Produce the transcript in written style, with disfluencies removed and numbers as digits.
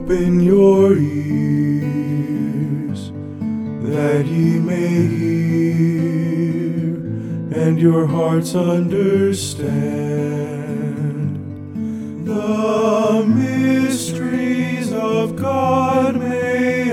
Open your ears, that ye may hear, and your hearts understand the mysteries of God made